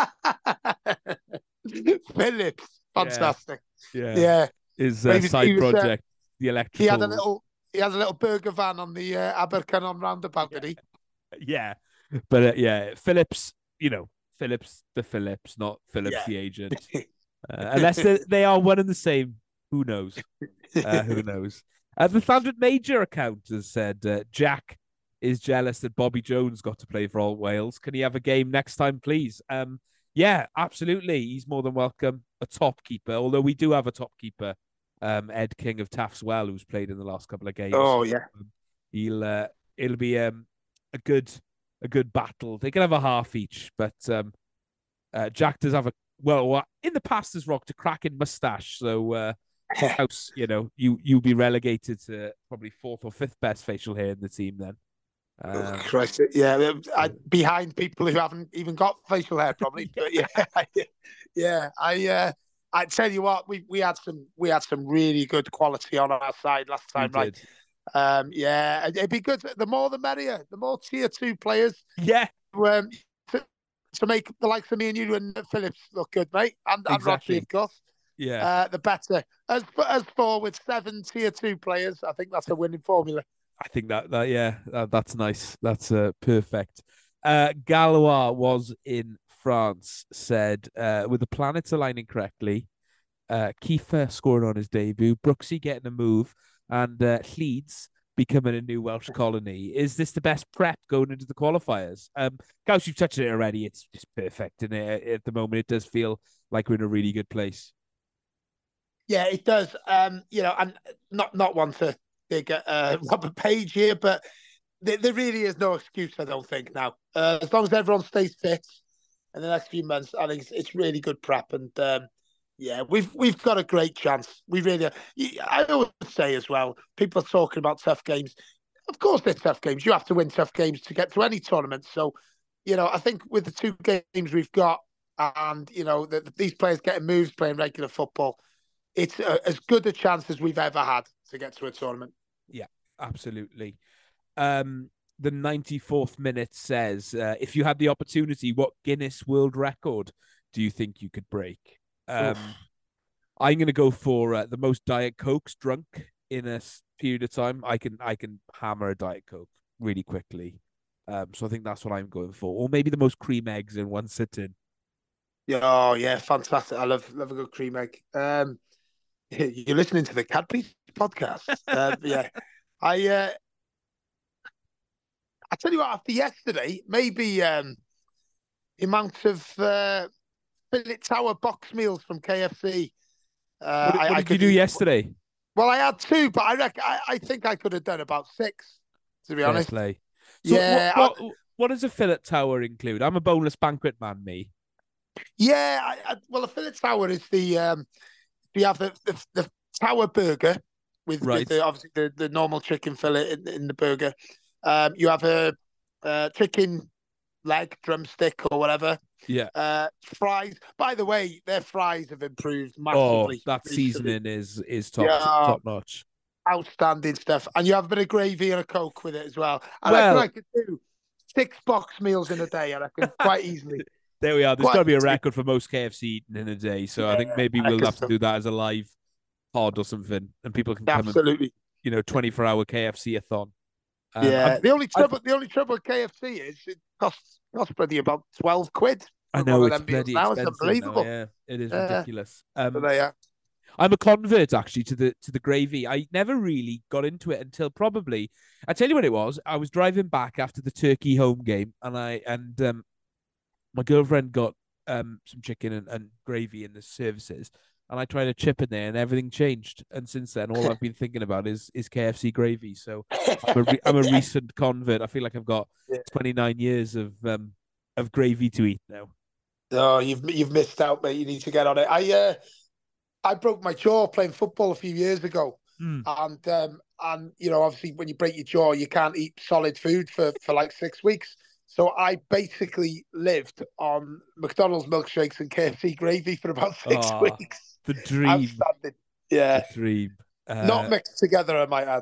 Phillips. Fantastic. Yeah. Yeah. yeah. His uh, side was, project, uh, the electrical. He had a little. He had a little burger van on the uh, Abercynon roundabout, yeah. did he? Yeah, but uh, yeah, Phillips. You know, Phillips the Phillips, not Phillips yeah. the agent. Uh, unless they, they are one and the same. Who knows? Uh, who knows? Uh, the Llandud Major account has said uh, Jack is jealous that Bobby Jones got to play for All Wales. Can he have a game next time, please? Um, yeah, absolutely. He's more than welcome. A top keeper, although we do have a top keeper, um, Ed King of Taffswell, who's played in the last couple of games. Oh yeah, um, he'll uh, it'll be um, a good a good battle. They can have a half each, but um, uh, Jack does have a well in the past has rocked a cracking mustache, so. Uh, House, you know, you you'll be relegated to probably fourth or fifth best facial hair in the team then. Um, oh, Christ, yeah, I, behind people who haven't even got facial hair, probably. But yeah, yeah, I uh, I tell you what, we we had some we had some really good quality on our side last time, we right? Did. Um, yeah, it'd be good. The more, the merrier. The more tier two players. Yeah. Um, to, to make the likes of me and you and Phillips look good, mate, and exactly. and Rodri, of course. Yeah, uh, the better. As as for with seven tier two players, I think that's a winning formula. I think that that yeah, that, that's nice. That's uh, perfect. Uh, Galois was in France. Said uh, with the planets aligning correctly, uh, Kiefer scoring on his debut, Brooksy getting a move, and uh, Leeds becoming a new Welsh colony. Is this the best prep going into the qualifiers? Um, Gauss, you've touched on it already. It's just perfect, and at the moment, it does feel like we're in a really good place. Yeah, it does. Um, you know, and not not one to dig at uh, Robert Page here, but there, there really is no excuse, I don't think, now. Uh, as long as everyone stays fit in the next few months, I think it's, it's really good prep. And um, yeah, we've we've got a great chance. We really are. I always say as well, people are talking about tough games. Of course, they're tough games. You have to win tough games to get to any tournament. So, you know, I think with the two games we've got, and you know, the, these players getting moves, playing regular football, it's a, as good a chance as we've ever had to get to a tournament. Yeah, absolutely. Um, the ninety-fourth minute says, uh, if you had the opportunity, what Guinness World Record do you think you could break? Um, I'm going to go for uh, the most Diet Cokes drunk in a period of time. I can I can hammer a Diet Coke really quickly. Um, so I think that's what I'm going for. Or maybe the most cream eggs in one sitting. Yeah, oh yeah, fantastic. I love love a good cream egg. Um, you're listening to the Cadbury podcast. uh, yeah, I uh, I tell you what, after yesterday, maybe um, the amount of uh, Philip Tower box meals from K F C. Uh, What, I, what I did you could do eat. yesterday? Well, I had two, but I reckon I, I think I could have done about six, to be Fair honest. play. So Yeah, what I, what what does a fillet tower include? I'm a boneless banquet man, me. yeah. I, I, well, a Philip Tower is the um, you have the, the the Tower burger with with Right. the obviously the, the normal chicken fillet in, in the burger. Um, you have a, a chicken leg, drumstick, or whatever. Yeah. Uh, fries. By the way, their fries have improved Oh, massively that recently. seasoning is is top Yeah, top notch. outstanding stuff. And you have a bit of gravy and a Coke with it as well. I reckon Well, I could do six box meals in a day. I reckon quite easily. there we are. There's got Quite to be a easily. record for most K F C eaten in a day. So I think Yeah, maybe I we'll reckon have to so. do that as a live pod or something, and people can come and, Absolutely. you know, twenty-four hour K F C a thon. Um, Yeah. I've, The only I've, trouble, the only trouble with K F C is it costs costs bloody about twelve quid I for one know of it's them meals bloody now. It's expensive now. unbelievable. Yeah, it is Yeah. ridiculous. So Um, there you are. I'm a convert actually to the to the gravy. I never really got into it until probably I tell you what it was. I was driving back after the Turkey home game, and I and um, my girlfriend got um some chicken and, and gravy in the services, and I tried a chip in there, and everything changed. And since then, all I've been thinking about is is K F C gravy. So I'm a re- I'm a yeah. recent convert. I feel like I've got Yeah. twenty-nine years of um of gravy to eat now. Oh, you've you've missed out, mate. You need to get on it. I uh, I broke my jaw playing football a few years ago, Mm. and um, and you know, obviously, when you break your jaw, you can't eat solid food for for like six weeks. So I basically lived on McDonald's milkshakes and K F C gravy for about six Ah, weeks. the dream, Outstanding. the Yeah, dream. not Uh, mixed together, I might add.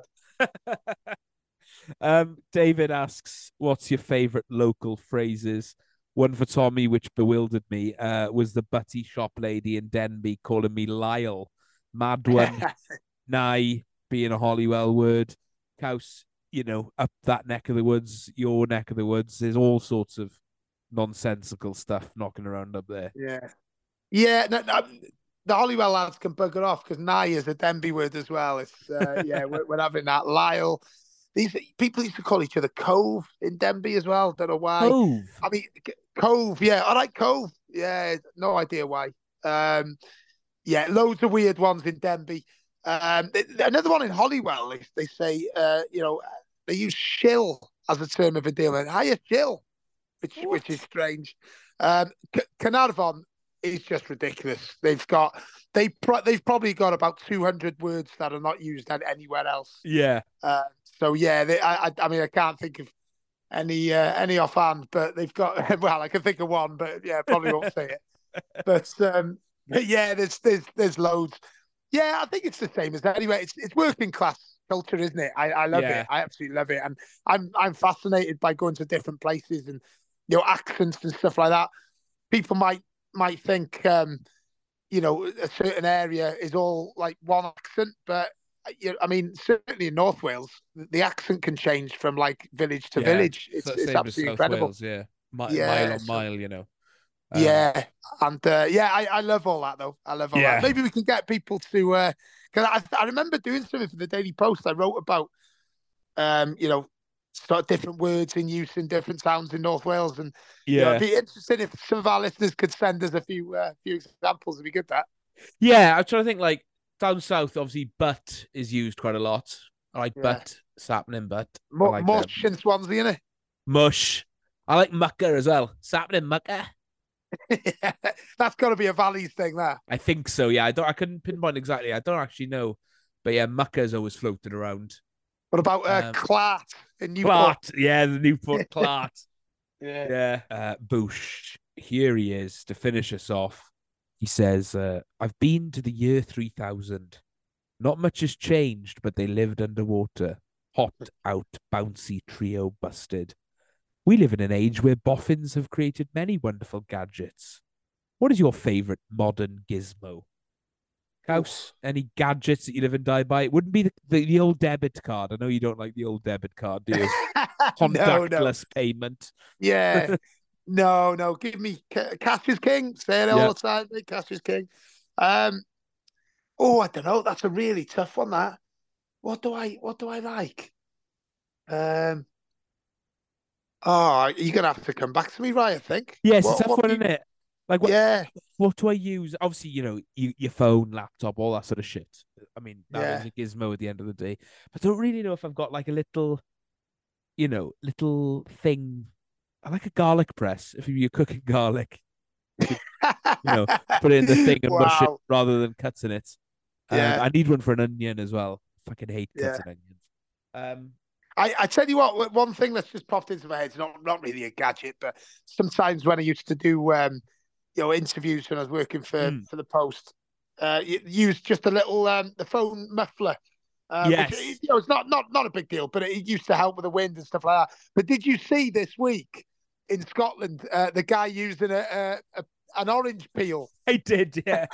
um, David asks, "What's your favorite local phrases?" One for Tommy, which bewildered me, uh, was the butty shop lady in Denby calling me Lyle. Mad one, Nye being a Hollywell word. Couse, you know, up that neck of the woods, your neck of the woods. There's all sorts of nonsensical stuff knocking around up there. Yeah, yeah. No, no, the Hollywell lads can bugger off because Nye is a Denby word as well. It's uh, yeah, we're, we're having that. Lyle. These people used to call each other Cove in Denby as well. Don't know why. Hove. I mean, Cove. Yeah, I like Cove. Yeah, no idea why. Um, yeah, loads of weird ones in Denby. Um, another one in Hollywell. They, they say, uh, you know, they use shill as a term of endearment. Hiya, shill, which What? which is strange. Um, C- Carnarvon is just ridiculous. They've got they pro- they've probably got about two hundred words that are not used anywhere else. Yeah. Uh, so yeah, they, I, I I mean I can't think of any uh, any offhand, but they've got well I can think of one, but yeah, probably won't say it. But um, but yeah, there's there's there's loads. Yeah, I think it's the same as anyway. It's it's working class culture, isn't it? I, I love Yeah. it. I absolutely love it, and I'm I'm fascinated by going to different places and you know accents and stuff like that. People might might think um, you know a certain area is all like one accent, but you know, I mean certainly in North Wales the accent can change from like village to Yeah. village. It's So, it's same as absolutely South incredible. Wales. Yeah. Mi- mile Yeah, on so mile, you know. Um, yeah, and uh, yeah, I, I love all that though. I love all that. yeah. Maybe we can get people to because I I remember doing something for the Daily Post. I wrote about um, you know, sort of different words in use in different towns in North Wales. And, you know, it'd Yeah. be interesting if some of our listeners could send us a few uh, few examples. It'd be good, that. Yeah, I'm trying to think like down south, obviously, but is used quite a lot. I like Yeah. but, sapling, but I Mo- like um, Mush in Swansea, innit? mush. I like mucker as well. Sapling mucker. Yeah, that's got to be a Valleys thing, there. I think so. Yeah, I don't. I couldn't pinpoint exactly. I don't actually know, but yeah, mucker's always floated around. What about uh, Um, Clart in Newport? Clart, yeah, the Newport Clart. Yeah. Yeah. Uh, Boosh. Here he is to finish us off. He says, uh, I've been to the year three thousand. Not much has changed, but they lived underwater. Hopped out, bouncy trio busted. We live in an age where boffins have created many wonderful gadgets. What is your favorite modern gizmo? House, any gadgets that you live and die by? It wouldn't be the, the, the old debit card. I know you don't like the old debit card, do you? No, no. Contactless payment. Yeah. No, no. Give me cash is king. Say it all Yeah. the time. Mate. Cash is king. Um. Oh, I don't know. That's a really tough one. That. What do I? What do I like? Um. Oh, you're gonna have to come back to me, right? I think. Yeah, it's a What? tough What? one, do isn't you- it? Like, what, Yeah. what do I use? Obviously, you know, you, your phone, laptop, all that sort of shit. I mean, that Yeah. is a gizmo at the end of the day. But I don't really know if I've got like a little, you know, little thing. I like a garlic press. If you're cooking garlic, you know, put it in the thing and mush it Wow. rather than cutting it. Um, Yeah. I need one for an onion as well. Fucking hate Yeah. cutting onions. Um, I, I tell you what, one thing that's just popped into my head, it's not not really a gadget, but sometimes when I used to do um, you know, interviews when I was working for mm, for the Post, uh, you use just a little um, the phone muffler, uh, which yes, you know it's not not not a big deal, but it used to help with the wind and stuff like that. But did you see this week in Scotland uh, the guy using a, a, a an orange peel? I did. Yeah,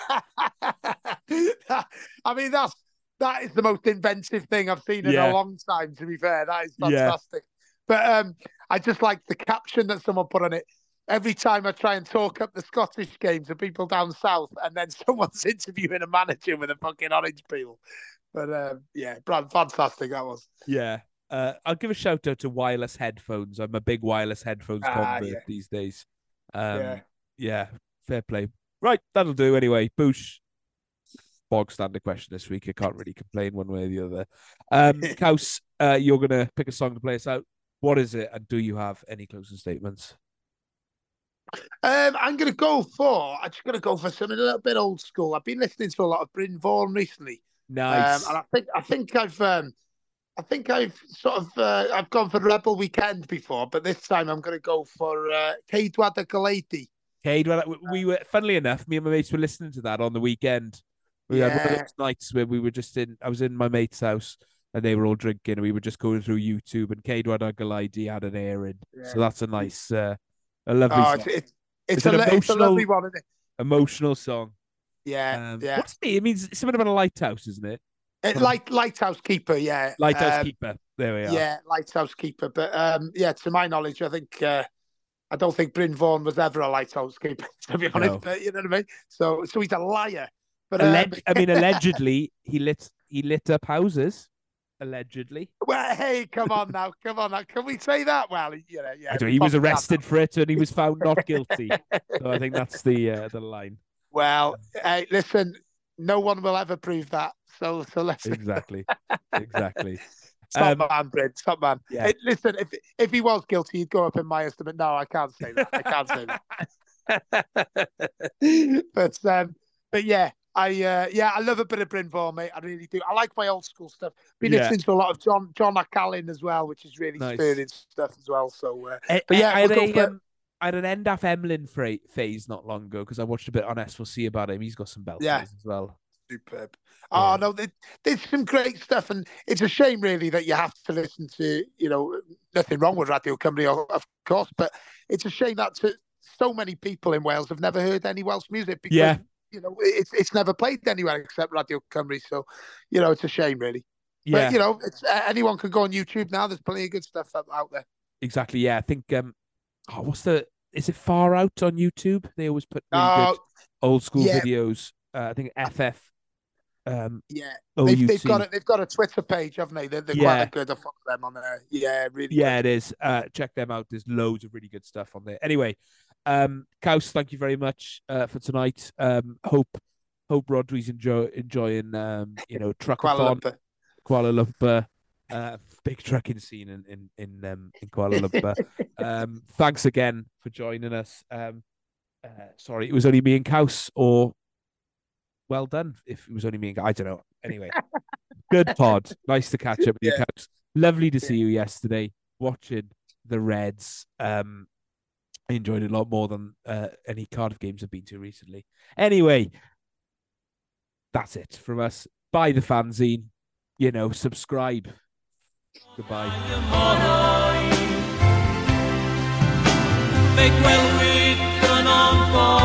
I mean that's that is the most inventive thing I've seen in a yeah, long time. To be fair, that is yeah. fantastic. But um, I just like the caption that someone put on it. Every time I try and talk up the Scottish games of people down south, and then someone's interviewing a manager with a fucking orange peel. But um, yeah, fantastic that was. Yeah. Uh, I'll give a shout out to wireless headphones. I'm a big wireless headphones Ah, convert yeah, these days. yeah. Um, yeah, fair play. Right, that'll do anyway. Boosh. Bog standard question this week. I can't really complain one way or the other. Um, Kaus, uh, you're gonna pick a song to play us out. What is it, and do you have any closing statements? Um, I'm gonna go for. I'm just gonna go for something a little bit old school. I've been listening to a lot of Bryn Vaughan recently, um, Nice. and I think I think I've um, I think I've sort of uh, I've gone for Rebel Weekend before, but this time I'm gonna go for uh, Ceidwad y Galati. Cade, well, we were, funnily enough, me and my mates were listening to that on the weekend. We had one of Yeah, those nights where we were just in, I was in my mate's house and they were all drinking and we were just going through YouTube and Ceidwad y Galati had an airing. So yeah. that's a nice, uh, a lovely Oh, song. it's it's it's It's a an it's a lovely emotional, one, isn't it? emotional song. Yeah, Um, yeah. what's it? It means it's something about a lighthouse, isn't it? It, What a light lighthouse keeper, yeah, lighthouse um, keeper. There we are. yeah, lighthouse keeper. But um, yeah, to my knowledge, I think uh, I don't think Bryn Vaughan was ever a lighthouse keeper, to be honest. No. But you know what I mean. So so he's a liar. But um, Alleg- I mean, allegedly, he lit he lit up houses. Allegedly. well, hey, come on now, come on now. Can we say that? Well, you know, yeah. I don't, we he was probably arrested for it and he was found not guilty. So I think that's the uh, the line. Well, hey, listen, no one will ever prove that. So so let's Exactly. Exactly. stop Um, man, Bryn, stop man. yeah. Hey, listen, if if he was guilty, he'd go up in my estimate. No, I can't say that. I can't say that. but um, but yeah, I uh, yeah, I love a bit of Bryn Vaughan, mate. I really do. I like my old school stuff. Been Yeah. listening to a lot of John John Acallin as well, which is really Nice. spurring stuff as well. So, uh, I, but yeah, I, we'll had go a, for um, I had an end off Emlyn fra- phase not long ago because I watched a bit on S four C about him. He's got some belters Yeah. as well. superb. Oh Yeah. no, there, there's some great stuff, and it's a shame really that you have to listen to. You know, nothing wrong with Radio Cymru, of course, but it's a shame that to, so many people in Wales have never heard any Welsh music because Yeah. you know it's it's never played anywhere except Radio Cymru. So, you know, it's a shame really. Yeah. But you know, it's uh, anyone can go on YouTube now. There's plenty of good stuff out, out there. Exactly. Yeah. I think um oh, what's the is it Far Out on YouTube? They always put really Oh, good old school yeah. videos. Uh, I think F F Um, Yeah, they've they've got O U T. it. They've got a Twitter page, haven't they? They're, they're quite a Yeah, good. I follow them on there. Yeah, really yeah, good. it is. Uh, check them out. There's loads of really good stuff on there. Anyway, um, Kaus, thank you very much uh, for tonight. Um, hope hope Rodri's enjoy enjoying um, you know, Kuala Truckathon, Lumpur. Kuala Lumpur, uh, big trucking scene in in in um, in Kuala Lumpur. Um, thanks again for joining us. Um, uh, sorry, it was only me and Kaus, or well done if it was only me and I don't know. Anyway, good pod. Nice to catch up with you, Yeah, Kaus. Lovely to yeah. see you yesterday watching the Reds. Um, I enjoyed it a lot more than uh, any Cardiff games I've been to recently. Anyway, that's it from us. Buy the fanzine, you know, subscribe. Goodbye. Make well with the non